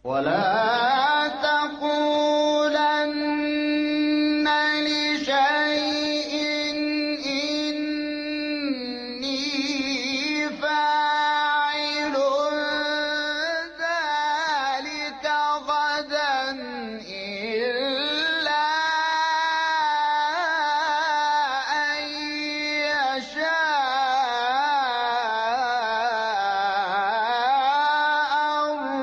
ولا تقولن لشيء إني فاعل ذلك غدا إلا أن يشاء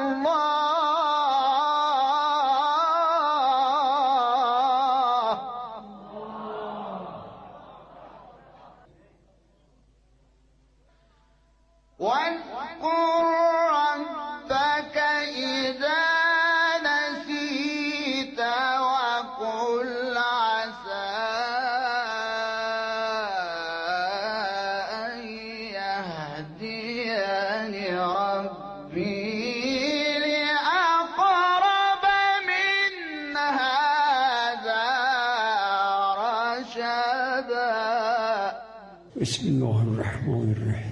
واذكر ربك إذا نسيت وقل عسى أن يهديني ربي لأقرب من هذا رشدا. بسم الله الرحمن الرحيم.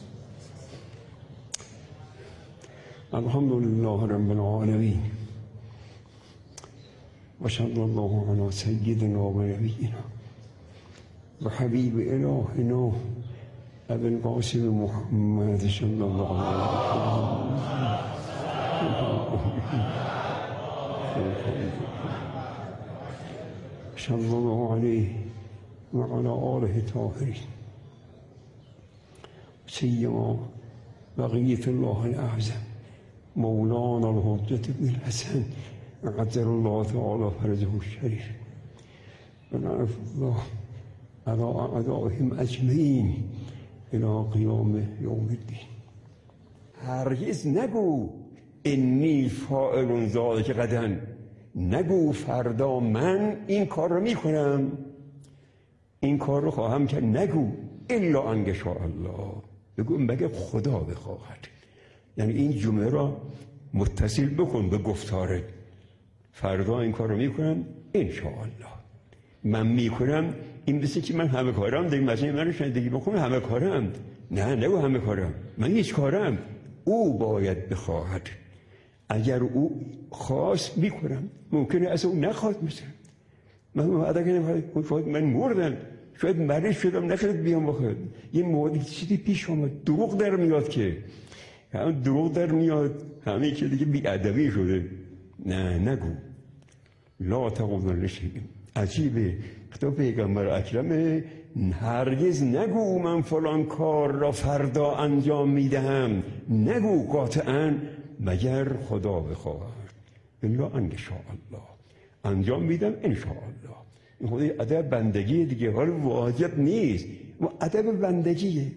الحمد لله رب العالمين، وصلى الله على سيدنا ونبينا وحبيب إلهنا أبي القاسم محمد صلى الله عليه وسلم صلى الله عليه وعلى آله الطاهرين، سيما بقية الله الأعظم مولانا الحجة بن الحسن عجل الله تعالى فرجه الشريف، ونعرف الله على أعدائهم أجمعين إلى قیام یوم الدین. هرگز نگو انی فاعل ذلک غدا، نگو فردا من این کار رو میکنم، این کار رو خواهم کرد. نگو الا ان یشاء الله، بگو مگه خدا بخواهد. یعنی این جمله را متصل بکن به گفتارت. فردا این کار رو میکنم ان شاء الله، من میکنم. این مثل که من همه کارم، دیگه مثلا من رو شنیدگی بکنم همه کارم. نه نگو همه کارم، من هیچ کارم. او باید بخواهد. اگر او خواست میکنم، ممکنه از او نخواد. مثلا من وعده کردم شاید من مردم، شاید مریض شدم نشد بیام بخواد، یه موقعی چیزی پیش اومد، دروغ در میاد که همون دروغ در میاد، همین که دیگه بی‌ادبی شده. نه نگو لا تقولن لشیء. عجیبه خدا پیغمبر اکرمه هرگز نگو من فلان کار را فردا انجام میدهم، نگو قاطعا مگر خدا بخواهد. الا ان شاء الله، انجام میدم ان شاء الله. این خود ادب بندگی دیگه، حال واجب نیست و ادب بندگیه.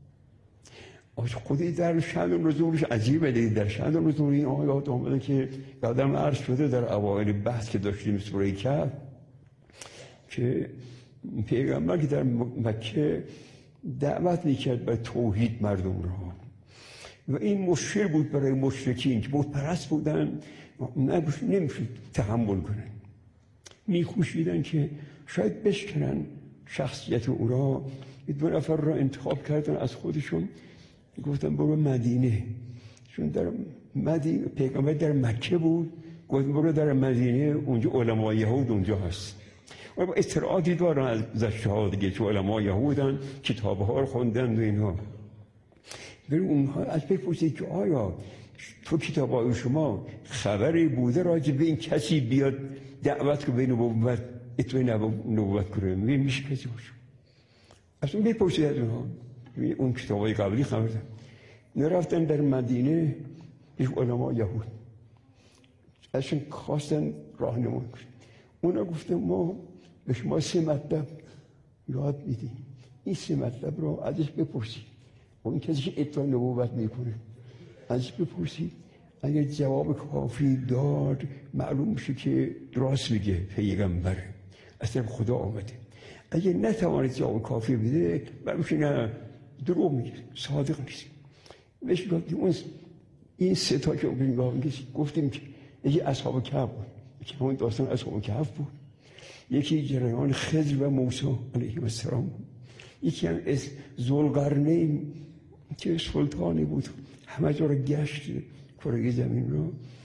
خودی در شأن نزولش عجیبه. دیگه در شأن نزول این آیات آمده که یادم عرض شده در اوایل بحث که داشتیم سوره کهف، که پیغمبر که در مکه دعوت میکرد به توحید مردم را، و این مشکل بود برای مشرکین که بت پرست بودن، نمیشد تحمل کنن، میکوشیدن که شاید بشکنن شخصیت او را. دو نفر را انتخاب کردن از خودشون، گفتن برو مدینه، چون در مدینه پیغمبر در مکه بود، گفتن برو در مدینه، اونجا علمای یهود اونجا هست. و با اطلاعاتی دارن از ها دیگه، چون علمای یهودن، کتابها رو خوندن و اینها. برو اونها از بپرسید که آیا تو کتابای شما خبری بوده راجع به این کسی بیاد دعوت که به نبوت اتوی نبوت کنه؟ میشه کسی باشه؟ اصلا بپرسید از اونها. اون کتابای قبلی خبردن. نرفتن در مدینه، یک علمای یهود ازشون خواستن راهنمایی کنن. اونا گفتن ما به شما 3 مطلب یاد میدیم، این 3 مطلب رو ازش بپرسید. اون کسی که ادعای نبوت میکنه ازش بپرسید، اگر جواب کافی داد معلوم میشه که راست میگه، پیغمبره، اصلا خدا آمده. اگر نتوانید جواب کافی بده معلوم میشه نه، دروغ میگه، صادق نیست. بهش گفتیم این 3 تا که نگاه میگه، گفتیم که یکی اصحاب کهف بود، که همون داستان اصحاب کهف بود. یکی جریان خضر و موسی علیهم السلام بود. یکی هم از ذوالقرنین که سلطانی بود، همه جا رو گشت کره زمین رو.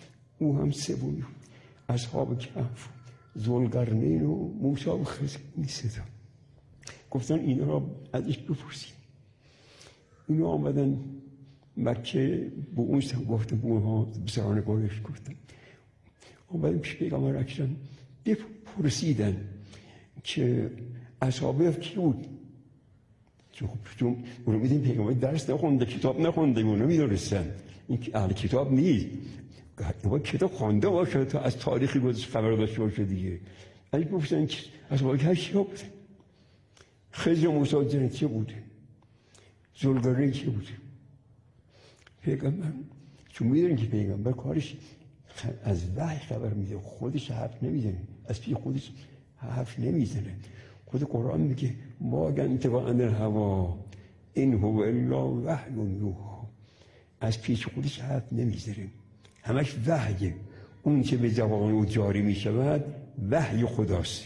او هم سومی اصحاب کهف ذوالقرنین و موسی و خضر نیستن. گفتن اینا را ازش بپرسید. اینا آمدن مکه به اون گفتن به اونها بسران قریش گفتن آمدن پیش پیغمبر اکرم بپرسیدن که اصحاب کی بود؟ چون اونو میدیم پیغمبر درس نخونده کتاب نخونده اونو میدونستن این اهل کتاب نیست. باید کتاب خوانده باشه تا از تاریخی گذشته خبر داشته باشه دیگه. اگه بپرسن که اصحاب کی چیا بوده؟ خضر موسی چه بوده؟ ذوالقرنین چه بوده؟ پیغمبر چون میدونن که پیغمبر کارش از وحی خبر میده، خودش حرف نمیزنه، از پیش خودش حرف نمیزنه. خود قرآن میگه ما ینطق عن الهوی ان هو الا وحی یوحی. از پیش خودش حرف نمیزنه، همش وحیه. اون که به زبان او جاری میشود وحی خداست.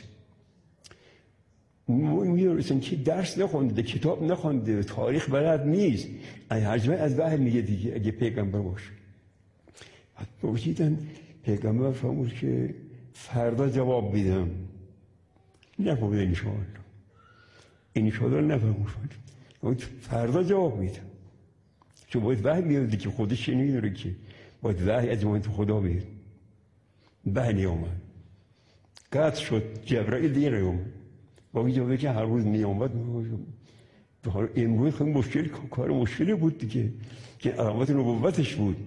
میدونستن که درس نخونده، کتاب نخونده، تاریخ بلد نیست، هرجمه از وحی میگه دیگه اگه پیغمبر باشه. پرسیدن پیغمبر فرمود که فردا جواب میدم. نفهمید انشاءالله نفهمید فردا جواب میدم. چون باید وحی میاد که خودش نمیدونه که باید وحی از جانب خدا بیاد. وحی نیامد، قطع شد، جبرائیل دیگه نیامد. با جوابی که هر روز میامد امروز خیلی مشکل، کار مشکلی بود دیگه که علامت نبوتش بود.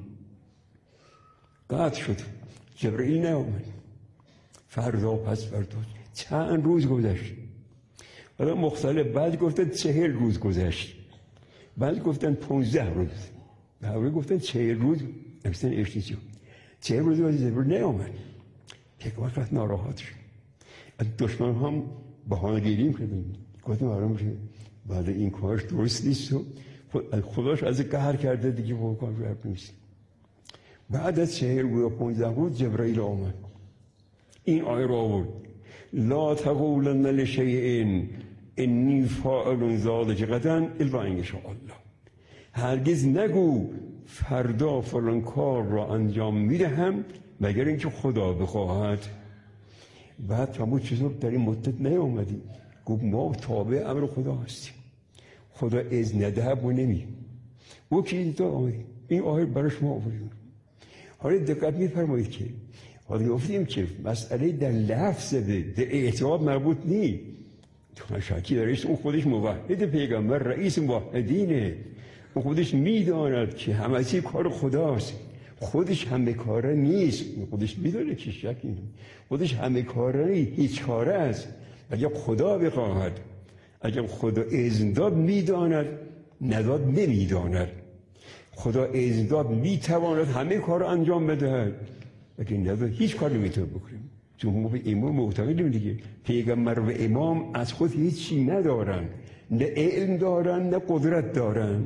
قطع شد، جبرائیل نیامد. فردا پس فردا چند روز گذشت. حالا مختلف، بعد گفتن 40 روز گذشت، بعد گفتن 15 روز، بعد گفتن 40 روز. اصلا اشتیجا 40 روز بعد جبرائیل نیامد. پیغمبر خیلی ناراحت شد. دشمن هم بهانه گیری کردن، گفتن آرام شه، بعد این کارش درست نیست و خداش از قهر کرده دیگه با کار رفت نیست. بعد از 40 روز و 15 روز جبرائیل آمد، این آیه را آورد: لا تقولن لشیء انی فاعل ذلک غدا الا ان یشاء الله. هرگز نگو فردا فلان کار را انجام میدهم مگر اینکه خدا بخواهد. بعد فرمود چطور در این مدت نیامدی؟ گفت ما تابع امر خدا هستیم، خدا اذن نده ما نمیم. او چیزی تا آمدیم، این آیه برای شما آوردیم. حالا دقت میفرمایید که حالا گفتیم که مسئله در لفظ به اعتقاد مربوط نیست. شکی درش اون خودش موحد پیغمبر رئیس موحدینه، اون خودش میداند که همه چی کار خداست، خودش همه کاره نیست، خودش میدونه که شکی نیست، خودش همه کاره نیست، هیچ کاره است. اگر خدا بخواهد، اگر خدا اذن داد میداند، نداد نمیداند. خدا اذن داد میتواند همه کار انجام بدهد، اگر نداد هیچ کار نمیتونه بکنیم. چون ما به امام معتقدیم دیگه پیغمبر و امام از خود هیچی ندارن، نه علم دارن نه قدرت دارن،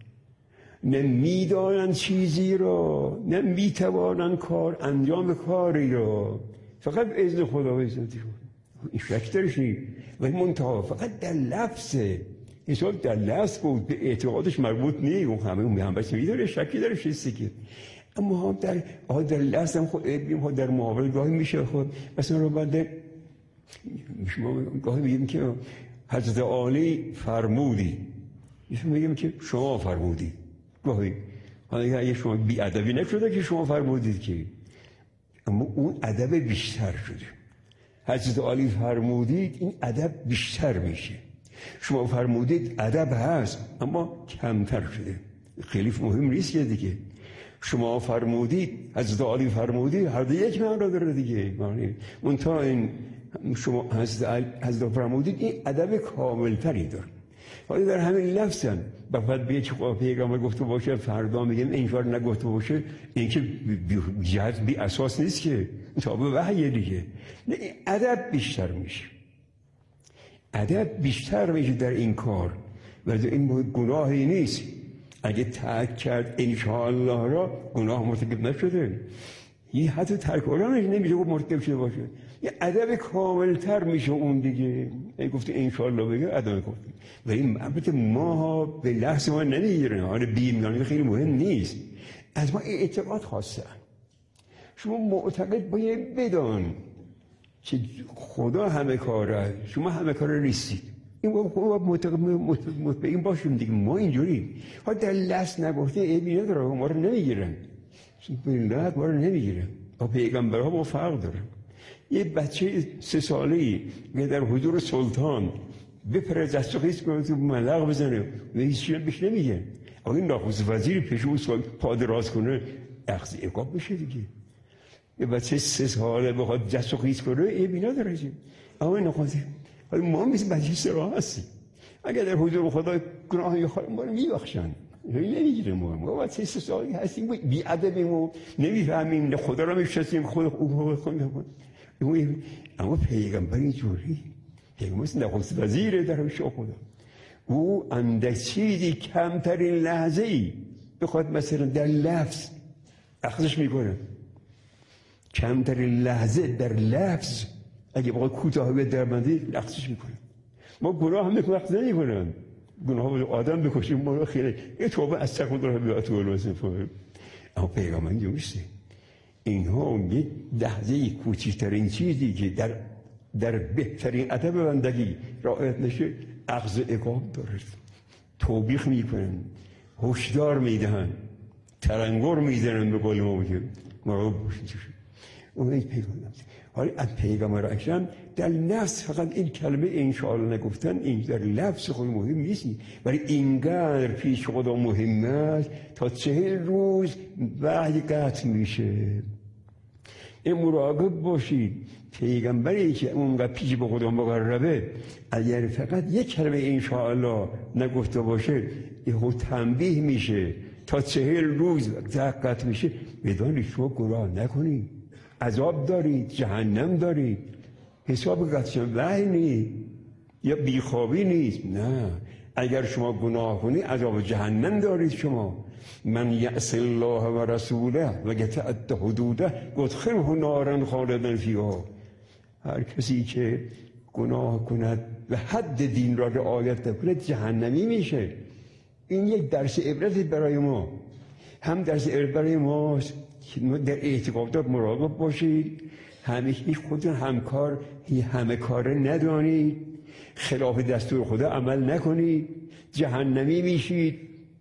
نه میدانن چیزی را، نه میتوانن کار انجام کاری را، فقط به اذن خدا و اذنتی خدا. این شک درش نیست، ولی منتها فقط در لفظه. این در لفظ بود، به اعتقادش مربوط نیست. اون همه بس میداره، شکی درش نیست که. اما در لفظ هم خود ابنیم در معامله گاهی میشه خود مثلا رو بعد شما گاهی میگیم که حضرت عالی فرمودی، میگیم که شما فرمودی. گاهی حالا اگه شما بی ادبی نشده که شما فرمودید که، اما اون ادب بیشتر شده. حضرت عالی فرمودید، این ادب بیشتر میشه. شما فرمودید ادب هست اما کمتر شده، خیلی مهم نیست که دیگه. شما فرمودید، حضرت عالی فرمودید، هر دو یک معنا داره دیگه. منتها این شما حضرت فرمودید این ادب کاملتری داره. حالا در همین لفظ هم بعد به یک پیغمبر گفته باشه فردا میگم این کار نگفته باشه، این که جهت بی اساس نیست که، تابع وحی دیگه. نه، ادب بیشتر میشه، ادب بیشتر میشه در این کار و این گناهی نیست. اگه ترک کرد انشاءالله را گناه مرتکب نشده، یه حتی ترک آنش نمیشه مرتکب شده باشه، یه ادب کاملتر میشه اون دیگه. اگه گفته انشاءالله بگه ادب گفته. و این البته ما به لحظ ما نمیگیرن، حالا بیمیانی خیلی مهم نیست، از ما اعتقاد خواستن. شما معتقد باید بدان که خدا همه کاره، شما همه کاره نیستید. این مطمئن باشیم دیگه. ما اینجوری ها در لست نگفته عیبی نداره، ما رو نمیگیرن، ملت ما رو نمیگیرن. با پیغمبرها ما فرق داره. یه بچه 3 ساله‌ای که در حضور سلطان بپره دست و خیز کنه تو ملق بزنه و هیچی بهش نمیگه، اما این نخست وزیر پیش اون پا دراز کنه اخذ عقاب بشه دیگه. یه بچه 3 ساله بخواد دست و خیز کنه عیبی نداره، اما این نخست ولی ما مثل بچه 3 هستیم. اگر در حضور خدا گناه خودمون ما رو میبخشن، نمیگیره. ما بچه 3 ساله هستیم، بی ادبیم و نمیفهمیم، خدا رو میشناسیم، خود اما پیغمبر اینجوری پیغمبر نخست وزیر در پیش خدا، او اندک چیزی کمترین لحظه ای بخواد مثلا در لفظ اخذش میکنه، کمترین لحظه در لفظ اگه بخواد کوتاه در بندی اخذش میکنه. ما گناه هم وقت نمیکنن، گناه آدم بکشیم ما رو خیلی یه توبه استغفرالله بیات و لازم. اما پیغمبر اینجوریه، اینها یک لحظه کوچکترین چیزی که در بهترین ادب بندگی رعایت نشه اخذ عقاب داره. توبیخ میکنن، هشدار میدهن، ترنگر میزنن، به قول ما میگه مراقب باشین. اون این پیغمبر. حالا از پیغمبر اکرم در نفس فقط این کلمه انشاءالله نگفتن، این در لفظ خود مهم نیست، ولی اینقدر پیش خدا مهم است تا 40 روز وحی قطع میشه. این مراقب باشید. پیغمبری که اونقدر پیش به خدا مقربه اگر فقط یک کلمه انشاءالله نگفته باشه یهو تنبیه میشه تا 40 روز قطع میشه. بدانید شما گناه نکنید، عذاب دارید، جهنم دارید، حساب قطع وحی نیست یا بیخوابی نیست. نه، اگر شما گناه کنید عذاب جهنم دارید. شما من یعص الله و رسوله و یتعد حدوده یدخله نارا خالدا فیها. هر کسی که گناه کند و حد دین را رعایت نکند جهنمی میشه. این یک درس عبرت برای ما، هم درس عبرت برای ماست که در اعتقادات مراقب باشید، همیشه خودتون همه کاره ندانید، خلاف دستور خدا عمل نکنید، جهنمی میشید.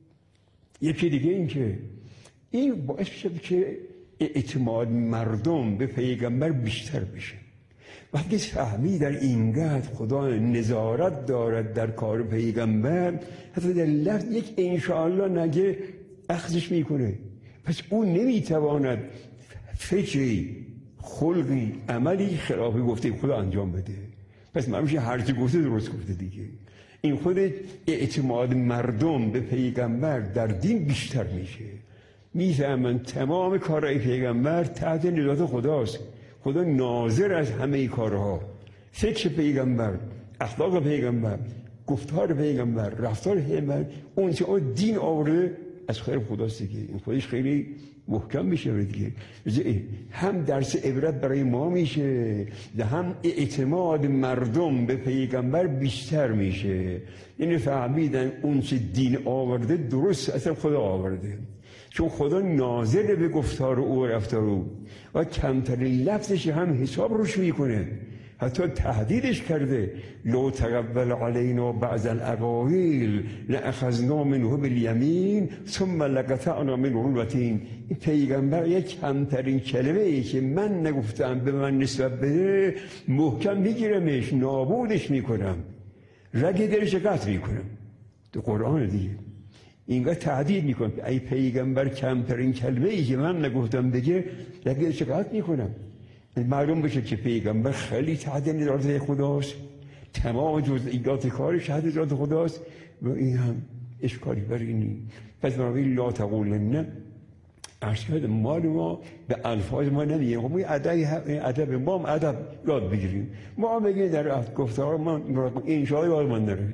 یکی دیگه این که این باعث شد که اعتماد مردم به پیغمبر بیشتر بشه. وقتی فهمید در اینقدر خدا نظارت دارد در کار پیغمبر، حتی در لفظ یک انشاءالله نگه اخذش میکنه. پس اون نمیتواند فکری، خلقی، عملی خلاف گفته خدا انجام بده. پس معلومه هر چی گفته درست گفته دیگه. این خود اعتماد مردم به پیغمبر در دین بیشتر میشه. میفهمن تمام کارهای پیغمبر تحت نظارت خداست. خدا ناظر از همه کارها. فکر پیغمبر، اخلاق پیغمبر، گفتار پیغمبر، رفتار پیغمبر، اون چه دین آورده از خیر خداست دیگه. این خودش خیلی محکم میشه دیگه. هم درس عبرت برای ما میشه و هم اعتماد مردم به پیغمبر بیشتر میشه. یعنی فهمیدن اون چه دین آورده درست اصلا خدا آورده، چون خدا ناظر به گفتار او و رفتار او و کمترین لفظش هم حساب روش میکنه. حتی تهدیدش کرده لو تقبل علینا بعض الاقاویل لاخذنا منه بالیمین ثم لقطعنا منه الوتین. این پیغمبر یک کمترین کلمه ای که من نگفتم به من نسبت بده محکم میگیرمش، نابودش میکنم، رگ دلش قطع میکنم. تو قرآن دیگه اینقدر تهدید میکنم ای پیغمبر کمترین کلمه ای که من نگفتم بگه رگ دلش قطع میکنم. معلوم بشه که پیغمبر خیلی تحت نظارت خداست، تمام جزئیات کارش تحت نظارت خداست و این هم اشکالی بر این نیست. پس بنابراین لا تقولن ارشاد ما به الفاظ ما نمیگیم. خب ادب ما هم ادب یاد بگیریم. ما بگیم در گفتار ما انشاءالله یاد من داره،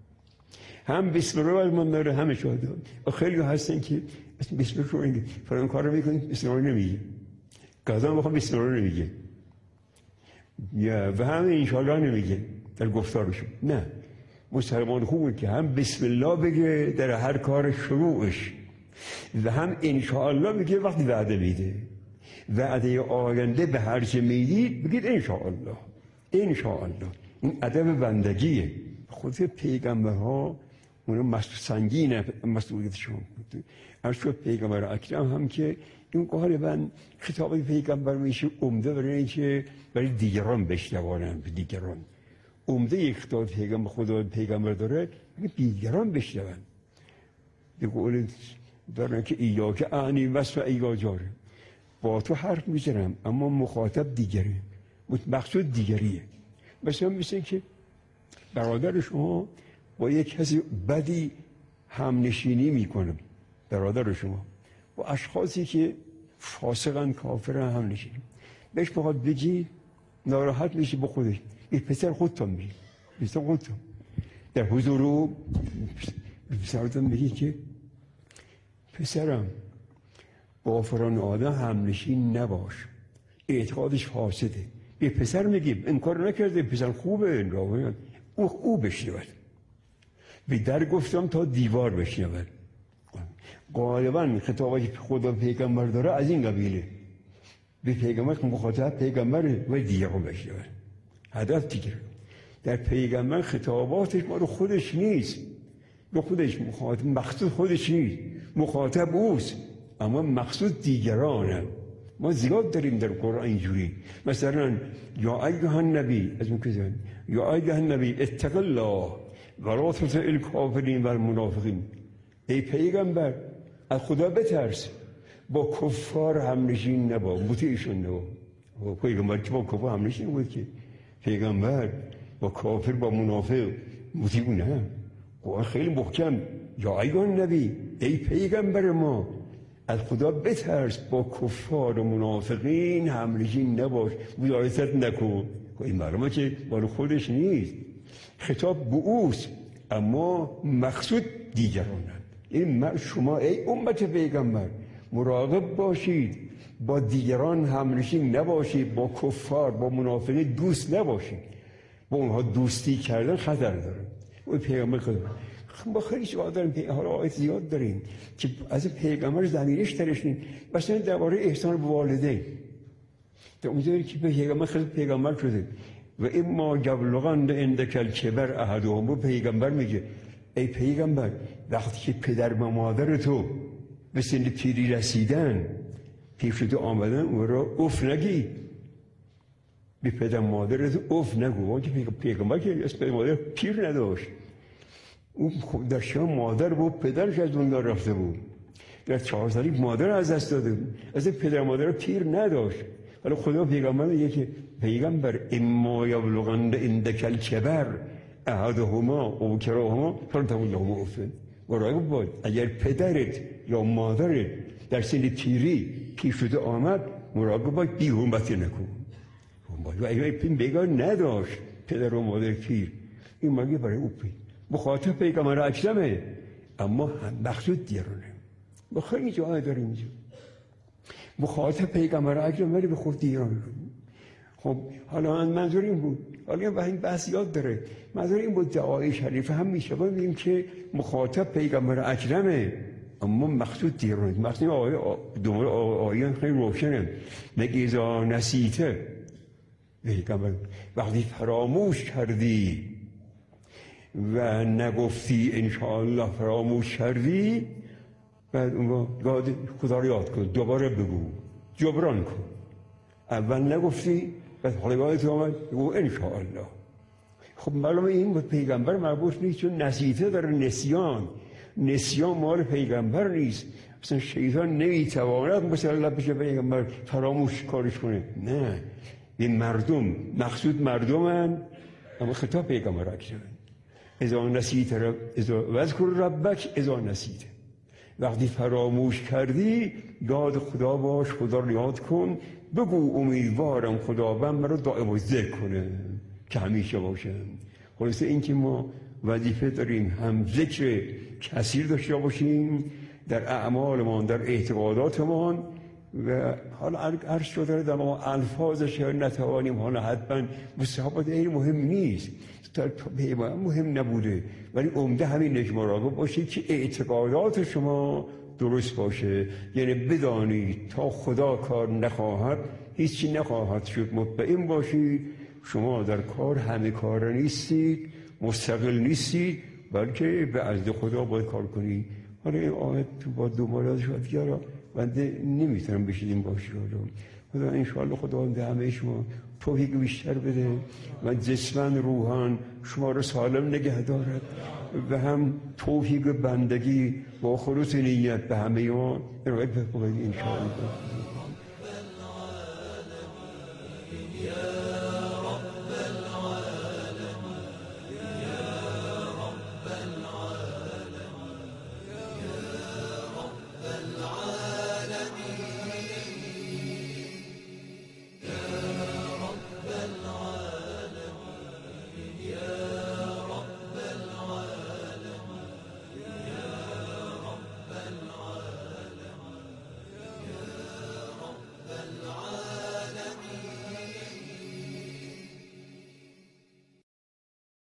هم بسم الله یاد من داره، هم اشاره داره. خیلی هستن که بسم الله رو میگه، فلان کار رو میکنیم بسم الله نمیگه، قضا بخوام بسم الله نمیگه و هم انشاءالله نمیگه در گفتارشون. نه، مسلمان خوبه که هم بسم الله بگه در هر کار شروعش و هم انشاءالله بگه وقتی وعده میده. وعده آینده به هر چه میدید بگید انشاءالله. انشاءالله این ادب بندگیه. خود پیغمبرها اون سنگین مسئولیتشون بود. اشرف پیغمبر اکرم هم که این غالبا خطاب پیغمبر میشه عمده برای اینکه برای دیگران بشنوانن، به دیگران. عمده خطاب پیغمبر خدا پیغمبر داره دیگران بشنون. به قول دارن که ایاک اعنی وصف ایگا جاره، با تو حرف میزنم اما مخاطب دیگره، مقصود دیگریه. مثل که برادر شما با یک کسی بدی همنشینی میکنه، برادر شما با اشخاصی که فاسقن کافرن همنشینی، بهش بخواد بگی ناراحت میشه با خودش، این پسر خودتون میگی، پسر خودتون در حضور او پسرتون میگی که پسرم با فلان آدم همنشین نباش، اعتقادش فاسده. به پسر میگیم این کار نکرده، پسر خوبه، او بشنود. به در گفتم تا دیوار بشنود. غالبا خطابی که خدا پیغمبر داره از این قبیله، به پیغمبر مخاطب پیغمبر و دیگران بشنود. هدف دیگر در پیغمبر خطاباتش مال خودش نیست، به خودش مخاطب، مقصود خودش نیست، مخاطب اوست، اما مقصود دیگرانه. ما زیاد داریم در قرآن اینجوری، مثلا یا ایها النبی، از اون که یا ایها النبی اتق الله ولا تطع الکافرین و المنافقین، ای پیغمبر از خدا بترس، با کفار همنشین نبا، مطیعشون نبا. پیغمبر که با کفار همنشین بود که پیغمبر با کافر با منافق مطیع نه. قرآن خیلی محکم یا ایها النبی، ای پیغمبر ما از خدا بترس، با کفار و منافقین همنشین نباش، مدارست نکن. این معلومه که مال خودش نیست، خطاب به اوست، اما مقصود دیگرانند. این شما ای امت پیغمبر مراقب باشید، با دیگران همنشین نباشید، با کفار با منافقین دوست نباشید. با اونها دوستی کردن خطر داره. اون پیغمبر خدا ما خیلی شواهد داریم، حالا آیت زیاد داریم که از پیغمبر ضمیرش ترشیم. مثلا درباره احسان به والدین، در اونجایی که پیغمبر خیلی پیغمبر شده و اما یبلغن عندک الکبر احدهما، پیغمبر میگه ای پیغمبر وقتی که پدر و مادر تو به سن پیری رسیدن، پیش تو آمدن، اون را اف نگی، به پدر مادر تو اف نگو. پیغمبر که از پدر مادر پیر نداشت، اون در شام مادر بود، پدرش از دنیا رفته بود، در 4 سالگی مادر از دست داده بود، از پدر مادر پیر نداشت. حالا خدا پیغمبر میگه که پیغمبر اما یبلغن عندک الکبر احدهما او کلاهما فلا تقل لهما اف. مراقب باش اگر پدرت یا مادرت در سن پیری پیش شده آمد، مراقب باش بی حرمتی نکن. و اگر بیگار نداشت پدر و مادر پیر، این مگه برای او پیر مخاطب پیغمبر اکرمه، اما مقصود دیگرانه. ما خیلی جاهای داریم اینجا مخاطب پیغمبر اکرم ولی به خود دیگران. خب حالا منظور این بود، حالا این بحث یاد داره، منظور این بود دعای شریف هم میشه بگیم که مخاطب پیغمبر اکرمه اما مقصود دیگرانه. مقصود دوباره آیه خیلی روشنه، میگه اذا نسیته، پیغمبر وقتی فراموش کردی و نگفتی انشاءالله، فراموش کردی، بعد اون خدا رو یاد کن، دوباره بگو، جبران کن. اول نگفتی، بعد حالا یادت آمد بگو انشاءالله. خب معلومه این به پیغمبر مربوط نیست، چون نسیته داره، نسیان مال پیغمبر نیست. مثلا شیطان نمیتواند مثلا بشه پیغمبر فراموش کارش کنه، نه، این مردم مقصود مردمن، اما خطاب پیغمبر اکرم. اذا نسیت وذکر ربک اذا نسیت، وقتی فراموش کردی یاد خدا باش، خدا رو یاد کن، بگو امیدوارم خداوند مرا دائم ذکر کنه که همیشه باشه. خلاصه این که ما وظیفه داریم هم ذکر کثیر داشته باشیم در اعمالمان، در اعتقاداتمان. و حالا عرض شده در ما الفاظش نتوانیم، حالا حتما مصاحبت این مهم نیست، مهم نبوده، ولی عمده همین مراقب باشید که اعتقادات شما درست باشه. یعنی بدانید تا خدا کار نخواهد هیچی نخواهد شد. مطمئن باشید شما در کار همه کار نیستید، مستقل نیستید، بلکه به عزد خدا باید کار کنید. حالا این آیت تو با دوباره شد دیگه بنده نمیتونم بشیدیم باشه. خدا انشاءالله خداوند همه شما توفیق بیشتر بده و جسماً روحاً شما رو سالم نگه دارد و هم توفیق بندگی با خلوص نیت به همه ما ارائه بفرمایید انشاءالله.